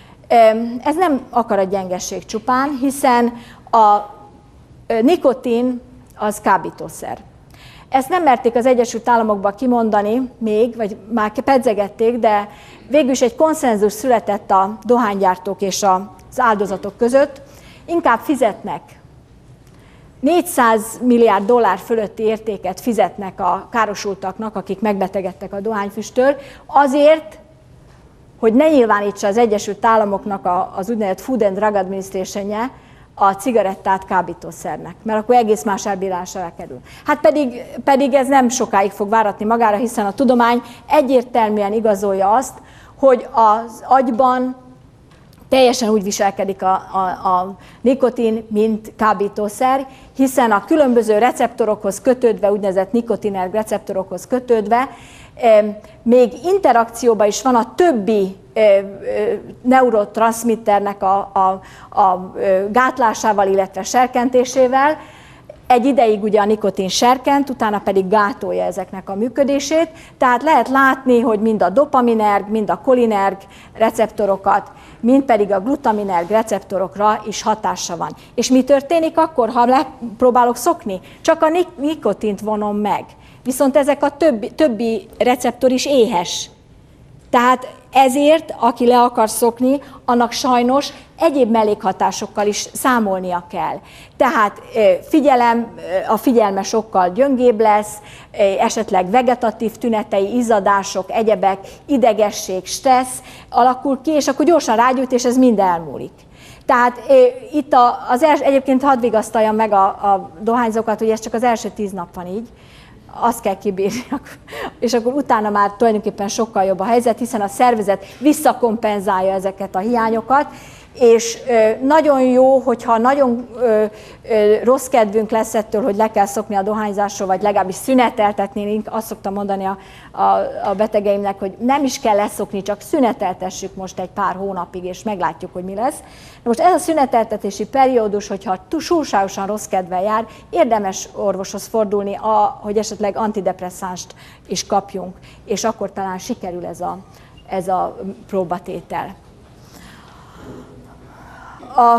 Ez nem akaratgyengesség csupán, hiszen a nikotin az kábítószer. Ezt nem merték az Egyesült Államokban kimondani még, vagy már pedzegették, de végül is egy konszenzus született a dohánygyártók és az áldozatok között. Inkább fizetnek. négyszáz milliárd dollár fölötti értéket fizetnek a károsultaknak, akik megbetegedtek a dohányfüsttől, azért, hogy ne nyilvánítsa az Egyesült Államoknak az úgynevezett Food and Drug Administration-je a cigarettát kábítószernek, mert akkor egész más elbírálásra kerül. Hát pedig, pedig ez nem sokáig fog váratni magára, hiszen a tudomány egyértelműen igazolja azt, hogy az agyban teljesen úgy viselkedik a, a, a nikotin, mint kábítószer, hiszen a különböző receptorokhoz kötődve, úgynevezett nikotinerg receptorokhoz kötődve, e, még interakcióban is van a többi e, e, neurotranszmitternek a, a, a gátlásával, illetve serkentésével. Egy ideig ugye a nikotin serkent, utána pedig gátolja ezeknek a működését, tehát lehet látni, hogy mind a dopaminerg, mind a kolinerg receptorokat, mind pedig a glutaminerg receptorokra is hatása van. És mi történik akkor, ha megpróbálok szokni? Csak a nikotint vonom meg. Viszont ezek a többi, többi receptor is éhes. Tehát ezért, aki le akar szokni, annak sajnos egyéb mellékhatásokkal is számolnia kell. Tehát figyelem, a figyelme sokkal gyöngébb lesz, esetleg vegetatív tünetei, izzadások, egyebek, idegesség, stressz alakul ki, és akkor gyorsan rágyújt, és ez mind elmúlik. Tehát itt az els, egyébként hadd vigasztaljam meg a, a dohányzókat, hogy ez csak az első tíz nap van így, azt kell kibírni, és akkor utána már tulajdonképpen sokkal jobb a helyzet, hiszen a szervezet visszakompenzálja ezeket a hiányokat, és nagyon jó, hogyha nagyon rossz kedvünk lesz ettől, hogy le kell szokni a dohányzásról, vagy legalábbis szüneteltetnénk, azt szoktam mondani a, a, a betegeimnek, hogy nem is kell leszokni, csak szüneteltessük most egy pár hónapig, és meglátjuk, hogy mi lesz. Na most ez a szüneteltetési periódus, hogyha túlságosan rossz kedvel jár, érdemes orvoshoz fordulni, a, hogy esetleg antidepresszánst is kapjunk, és akkor talán sikerül ez a, ez a próbatétel. A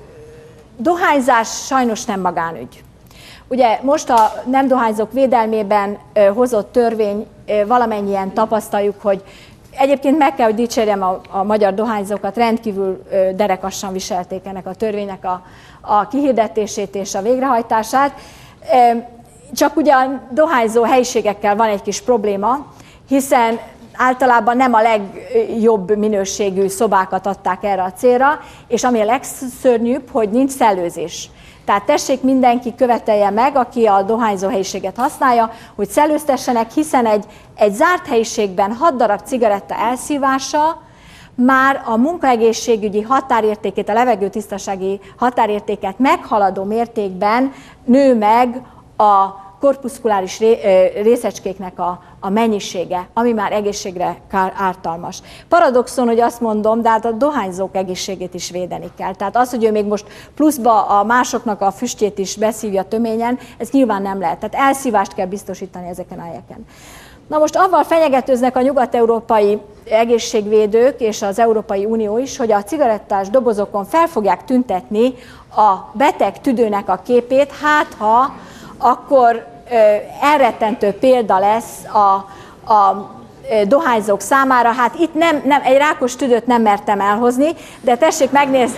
dohányzás sajnos nem magánügy. Ugye most a nem dohányzók védelmében hozott törvény, valamennyien tapasztaljuk, hogy egyébként meg kell, hogy dicsérjem a, a magyar dohányzókat, rendkívül derekassan viselték ennek a törvénynek a, a kihirdetését és a végrehajtását. Csak ugye a dohányzó helyiségekkel van egy kis probléma, hiszen általában nem a legjobb minőségű szobákat adták erre a célra, és ami a legszörnyűbb, hogy nincs szellőzés. Tehát tessék mindenki követelje meg, aki a dohányzó helyiséget használja, hogy szellőztessenek, hiszen egy, egy zárt helyiségben hat darab cigaretta elszívása már a munkaegészségügyi határértékét, a levegőtisztasági határértéket meghaladó mértékben nő meg a korpuszkuláris részecskéknek a, a mennyisége, ami már egészségre ártalmas. Paradoxon, hogy azt mondom, de hát a dohányzók egészségét is védeni kell. Tehát az, hogy ő még most pluszba a másoknak a füstjét is beszívja töményen, ez nyilván nem lehet. Tehát elszívást kell biztosítani ezeken a helyeken. Na most avval fenyegetőznek a nyugat-európai egészségvédők és az Európai Unió is, hogy a cigarettás dobozokon fel fogják tüntetni a beteg tüdőnek a képét, hát ha akkor elrettentő példa lesz a, a dohányzók számára. Hát itt nem, nem, egy rákos tüdőt nem mertem elhozni, de tessék megnézni,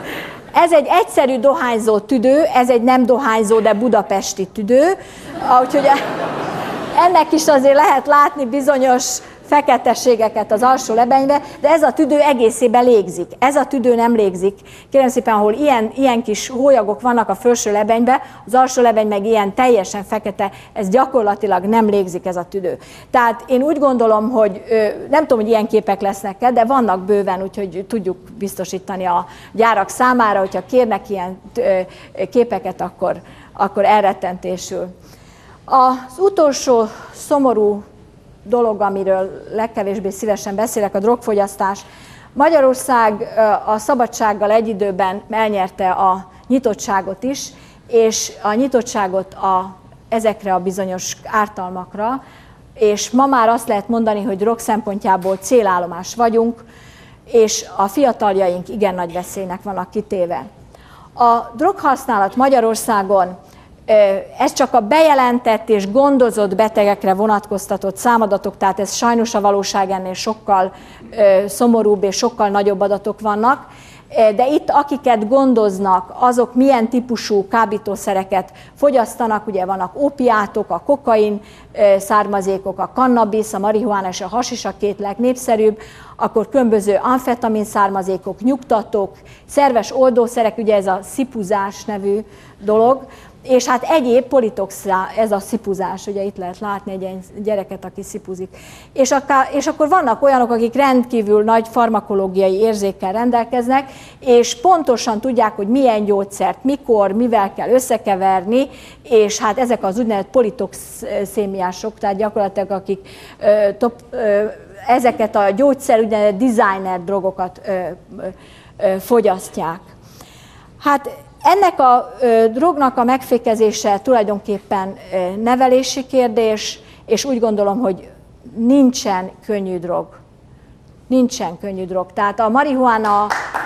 ez egy egyszerű dohányzó tüdő, ez egy nem dohányzó, de budapesti tüdő, úgyhogy ennek is azért lehet látni bizonyos feketességeket az alsó lebenybe, de ez a tüdő egészében légzik. Ez a tüdő nem légzik. Kérem szépen, ahol ilyen, ilyen kis hólyagok vannak a felső lebenybe, az alsó lebeny meg ilyen teljesen fekete, ez gyakorlatilag nem légzik ez a tüdő. Tehát én úgy gondolom, hogy nem tudom, hogy ilyen képek lesznek-e, de vannak bőven, úgyhogy tudjuk biztosítani a gyárak számára, hogyha kérnek ilyen képeket, akkor, akkor elrettentésül. Az utolsó szomorú dolog, amiről legkevésbé szívesen beszélek, a drogfogyasztás. Magyarország a szabadsággal egy időben elnyerte a nyitottságot is, és a nyitottságot a, ezekre a bizonyos ártalmakra, és ma már azt lehet mondani, hogy drog szempontjából célállomás vagyunk, és a fiataljaink igen nagy veszélynek vannak kitéve. A droghasználat Magyarországon ez csak a bejelentett és gondozott betegekre vonatkoztatott számadatok, tehát ez sajnos a valóság ennél sokkal szomorúbb és sokkal nagyobb adatok vannak, de itt akiket gondoznak, azok milyen típusú kábítószereket fogyasztanak, ugye vannak opiátok, a kokain származékok, a kannabisz, a marihuána és a hasis a két legnépszerűbb, akkor különböző amfetamin származékok, nyugtatók, szerves oldószerek, ugye ez a szipuzás nevű dolog, és hát egyéb politoxá, ez a szipuzás, ugye itt lehet látni egy gyereket, aki szipuzik. És, akár, és akkor vannak olyanok, akik rendkívül nagy farmakológiai érzékkel rendelkeznek, és pontosan tudják, hogy milyen gyógyszert, mikor, mivel kell összekeverni, és hát ezek az úgynevezett politoxémiások, tehát gyakorlatilag akik ö, top, ö, ezeket a gyógyszer, úgynevezett designer drogokat ö, ö, fogyasztják. Hát ennek a ö, drognak a megfékezése tulajdonképpen ö, nevelési kérdés, és úgy gondolom, hogy nincsen könnyű drog. Nincsen könnyű drog. Tehát a marihuána...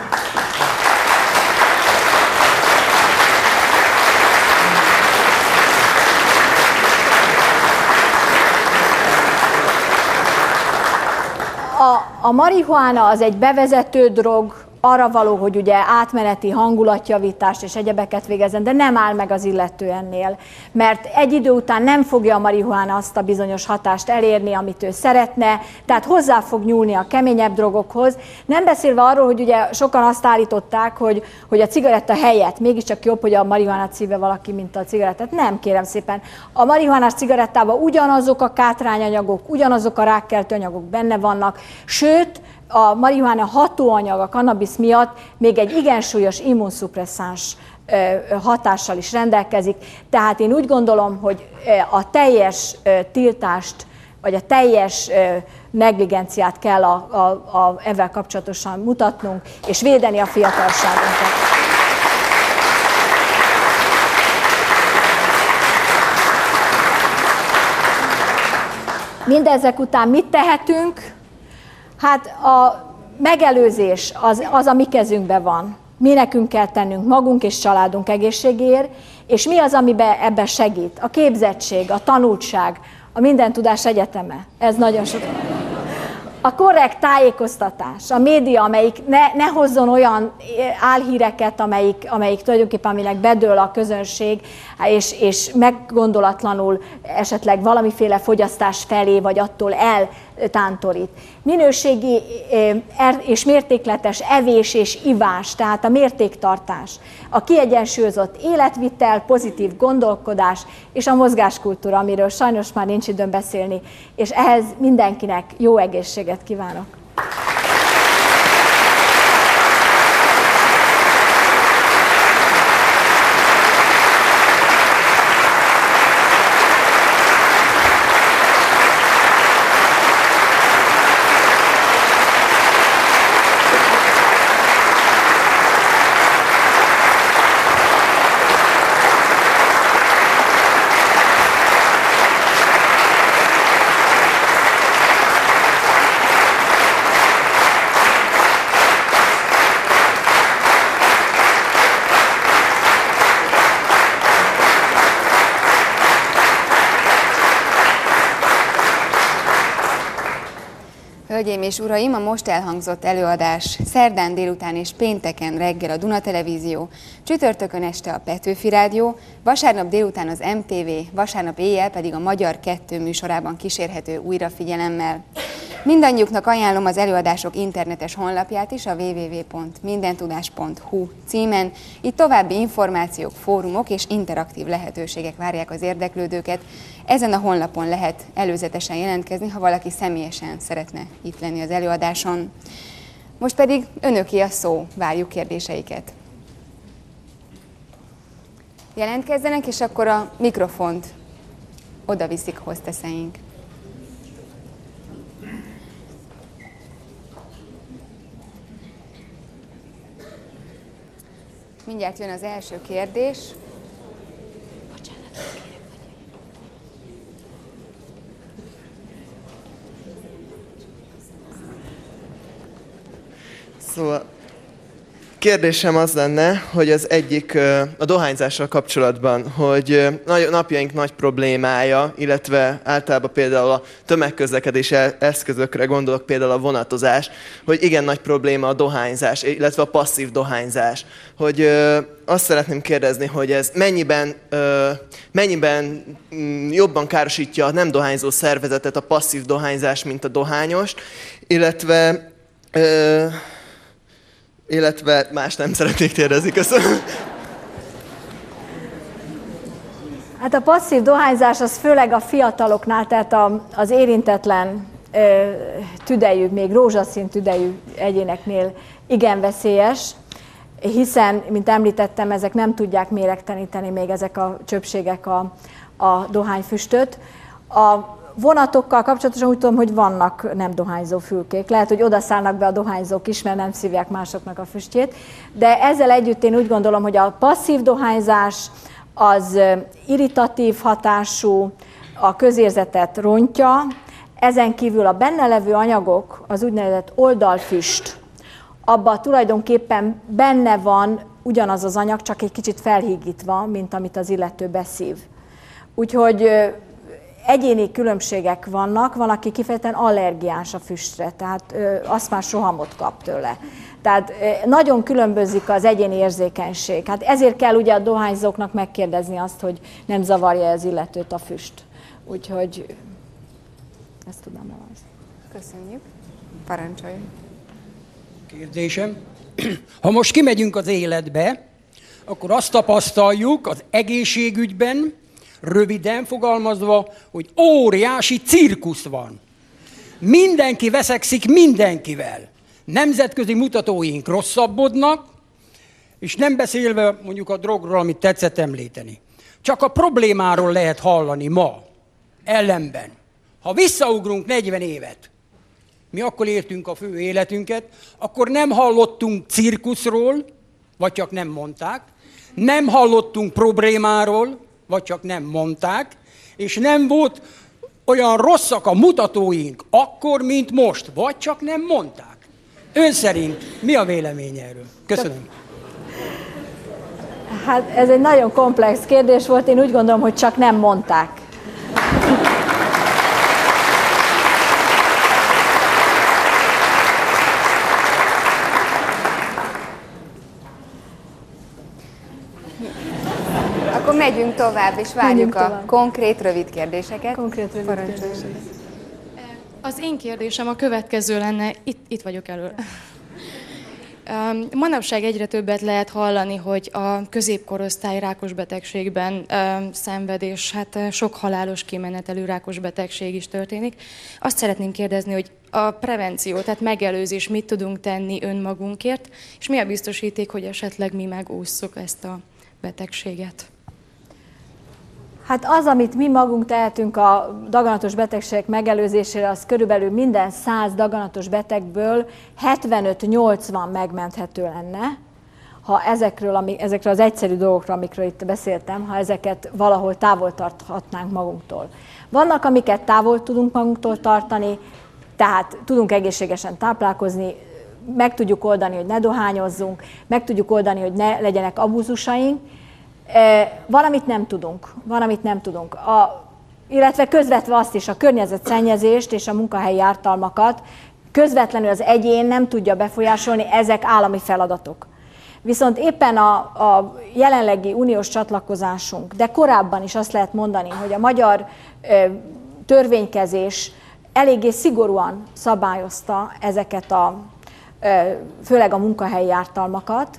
A, a marihuána az egy bevezető drog, arra való, hogy ugye átmeneti hangulatjavítást és egyebeket végezzen, de nem áll meg az illető ennél, mert egy idő után nem fogja a marihuána azt a bizonyos hatást elérni, amit ő szeretne, tehát hozzá fog nyúlni a keményebb drogokhoz. Nem beszélve arról, hogy ugye sokan azt állították, hogy, hogy a cigaretta helyett mégiscsak jobb, hogy a marihuánát szívja valaki, mint a cigarettát. Nem, kérem szépen. A marihuánás cigarettában ugyanazok a kátrányanyagok, ugyanazok a rákkeltő anyagok benne vannak, sőt, a marihuána hatóanyag a kannabisz miatt még egy igen súlyos immunszupresszáns hatással is rendelkezik. Tehát én úgy gondolom, hogy a teljes tiltást, vagy a teljes negligenciát kell a, a, a, ezzel kapcsolatosan mutatnunk, és védeni a fiatalságunkat. Mindezek után mit tehetünk? Hát a megelőzés az, az a mi kezünkben van. Mi nekünk kell tennünk magunk és családunk egészségéért, és mi az, amiben ebben segít? A képzettség, a tanultság, a mindentudás egyeteme. Ez nagyon sok. A korrekt tájékoztatás, a média, amelyik ne, ne hozzon olyan álhíreket, amelyik, amelyik tulajdonképpen aminek bedől a közönség, és, és meggondolatlanul esetleg valamiféle fogyasztás felé, vagy attól eltántorít. Minőségi és mértékletes evés és ivás, tehát a mértéktartás, a kiegyensúlyozott életvitel, pozitív gondolkodás és a mozgáskultúra, amiről sajnos már nincs időm beszélni, és ehhez mindenkinek jó egészséget kívánok! Hölgyeim és uraim, a most elhangzott előadás szerdán délután és pénteken reggel a Duna Televízió, csütörtökön este a Petőfi Rádió, vasárnap délután az em té vé, vasárnap éjjel pedig a Magyar kettő műsorában kísérhető újra figyelemmel. Mindannyiuknak ajánlom az előadások internetes honlapját is, a double-u double-u double-u pont mindentudás pont hu címen. Itt további információk, fórumok és interaktív lehetőségek várják az érdeklődőket. Ezen a honlapon lehet előzetesen jelentkezni, ha valaki személyesen szeretne itt lenni az előadáson. Most pedig önöké a szó, várjuk kérdéseiket. Jelentkezzenek, és akkor a mikrofont oda viszik hostesseink. Mindjárt jön az első kérdés. Szóval kérdésem az lenne, hogy az egyik a dohányzással kapcsolatban, hogy napjaink nagy problémája, illetve általában például a tömegközlekedés eszközökre gondolok, például a vonatozás, hogy igen nagy probléma a dohányzás, illetve a passzív dohányzás. Hogy azt szeretném kérdezni, hogy ez mennyiben, mennyiben jobban károsítja a nem dohányzó szervezetet a passzív dohányzás, mint a dohányos, illetve... Illetve más nem szeretnék kérdezni, köszönöm. Hát a passzív dohányzás az főleg a fiataloknál, tehát a, az érintetlen ö, tüdejű, még rózsaszín tüdejű egyéneknél igen veszélyes, hiszen, mint említettem, ezek nem tudják méregteleníteni még ezek a csöpségek a, a dohányfüstöt. A vonatokkal kapcsolatosan úgy tudom, hogy vannak nem dohányzó fülkék. Lehet, hogy odaszállnak be a dohányzók is, mert nem szívják másoknak a füstjét. De ezzel együtt én úgy gondolom, hogy a passzív dohányzás az irritatív hatású, a közérzetet rontja. Ezen kívül a benne levő anyagok, az úgynevezett oldalfüst, abban tulajdonképpen benne van ugyanaz az anyag, csak egy kicsit felhígítva, mint amit az illető beszív. Úgyhogy egyéni különbségek vannak, van, aki kifejezetten allergiás a füstre, tehát ö, azt már sohamot kap tőle. Tehát ö, nagyon különbözik az egyéni érzékenység. Hát ezért kell ugye a dohányzóknak megkérdezni azt, hogy nem zavarja az illetőt a füst. Úgyhogy ezt tudnám válaszolni. Köszönjük. Parancsoljon. Kérdésem. Ha most kimegyünk az életbe, akkor azt tapasztaljuk az egészségügyben, röviden fogalmazva, hogy óriási cirkusz van. Mindenki veszekszik mindenkivel. nemzetközi mutatóink rosszabbodnak, és nem beszélve mondjuk a drogról, amit tetszett említeni. Csak a problémáról lehet hallani ma, ellenben. Ha visszaugrunk negyven évet, mi akkor értünk a fő életünket, akkor nem hallottunk cirkuszról, vagy csak nem mondták, nem hallottunk problémáról, vagy csak nem mondták, és nem volt olyan rosszak a mutatóink akkor, mint most, vagy csak nem mondták. Ön szerint mi a véleménye erről? Köszönöm. Hát ez egy nagyon komplex kérdés volt, én úgy gondolom, hogy csak nem mondták. Akkor megyünk tovább, és várjuk a konkrét, rövid kérdéseket. Konkrét, rövid kérdéseket. Az én kérdésem a következő lenne, itt, itt vagyok elől. Manapság egyre többet lehet hallani, hogy a középkorosztály rákos betegségben szenved, és hát sok halálos kimenetelű rákos betegség is történik. Azt szeretném kérdezni, hogy a prevenció, tehát megelőzés, mit tudunk tenni önmagunkért, és mi a biztosíték, hogy esetleg mi megússzuk ezt a betegséget? Hát az, amit mi magunk tehetünk a daganatos betegségek megelőzésére, az körülbelül minden száz daganatos betegből hetvenöt-nyolcvan megmenthető lenne, ha ezekről, ami, ezekről az egyszerű dolgokról, amikről itt beszéltem, ha ezeket valahol távol tarthatnánk magunktól. Vannak, amiket távol tudunk magunktól tartani, tehát tudunk egészségesen táplálkozni, meg tudjuk oldani, hogy ne dohányozzunk, meg tudjuk oldani, hogy ne legyenek abúzusaink. Valamit nem tudunk, valamit nem tudunk. A, illetve közvetve azt is, a környezetszennyezést és a munkahelyi ártalmakat közvetlenül az egyén nem tudja befolyásolni, ezek állami feladatok. Viszont éppen a, a jelenlegi uniós csatlakozásunk, de korábban is azt lehet mondani, hogy a magyar ö, törvénykezés eléggé szigorúan szabályozta ezeket a, ö, főleg a munkahelyi ártalmakat,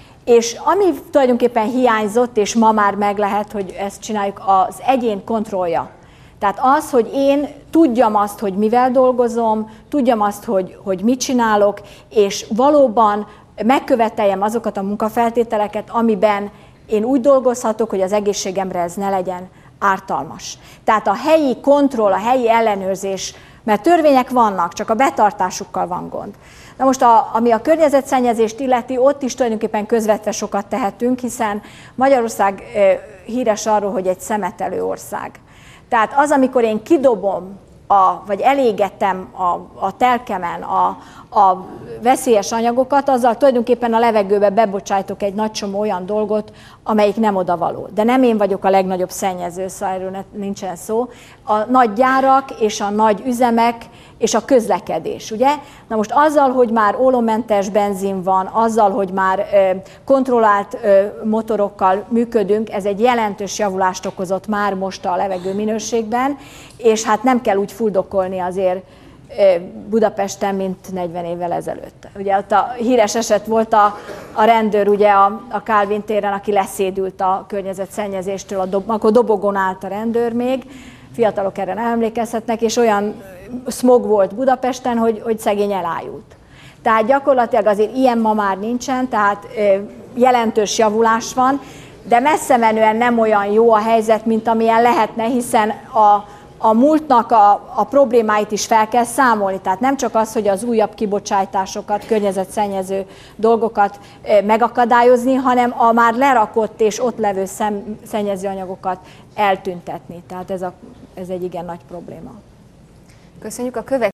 és ami tulajdonképpen hiányzott, és ma már meg lehet, hogy ezt csináljuk, az egyén kontrollja. Tehát az, hogy én tudjam azt, hogy mivel dolgozom, tudjam azt, hogy, hogy mit csinálok, és valóban megköveteljem azokat a munkafeltételeket, amiben én úgy dolgozhatok, hogy az egészségemre ez ne legyen ártalmas. Tehát a helyi kontroll, a helyi ellenőrzés, mert törvények vannak, csak a betartásukkal van gond. Na most, a, ami a környezetszennyezést illeti, ott is tulajdonképpen közvetve sokat tehetünk, hiszen Magyarország e, híres arról, hogy egy szemetelő ország. Tehát az, amikor én kidobom, a, vagy elégetem a, a telkemen a, a veszélyes anyagokat, azzal tulajdonképpen a levegőbe bebocsájtok egy nagy csomó olyan dolgot, amelyik nem odavaló. De nem én vagyok a legnagyobb szennyező, szóval erről nincsen szó. A nagy gyárak és a nagy üzemek és a közlekedés, ugye? Na most azzal, hogy már ólommentes benzin van, azzal, hogy már ö, kontrollált ö, motorokkal működünk, ez egy jelentős javulást okozott már most a levegő minőségben, és hát nem kell úgy fuldokolni azért ö, Budapesten, mint negyven évvel ezelőtt. Ugye ott a híres eset volt a, a rendőr ugye a, a Kálvin téren, aki leszédült a környezetszennyezéstől, a dob, akkor dobogon állt a rendőr még, fiatalok erre nem emlékezhetnek, és olyan smog volt Budapesten, hogy, hogy szegény elájult. Tehát gyakorlatilag azért ilyen ma már nincsen, tehát jelentős javulás van, de messze menően nem olyan jó a helyzet, mint amilyen lehetne, hiszen a, a múltnak a, a problémáit is fel kell számolni. Tehát nem csak az, hogy az újabb kibocsátásokat, környezetszennyező dolgokat megakadályozni, hanem a már lerakott és ott levő szem, szennyezőanyagokat eltüntetni. Tehát ez, a, ez egy igen nagy probléma. Köszönjük a következő.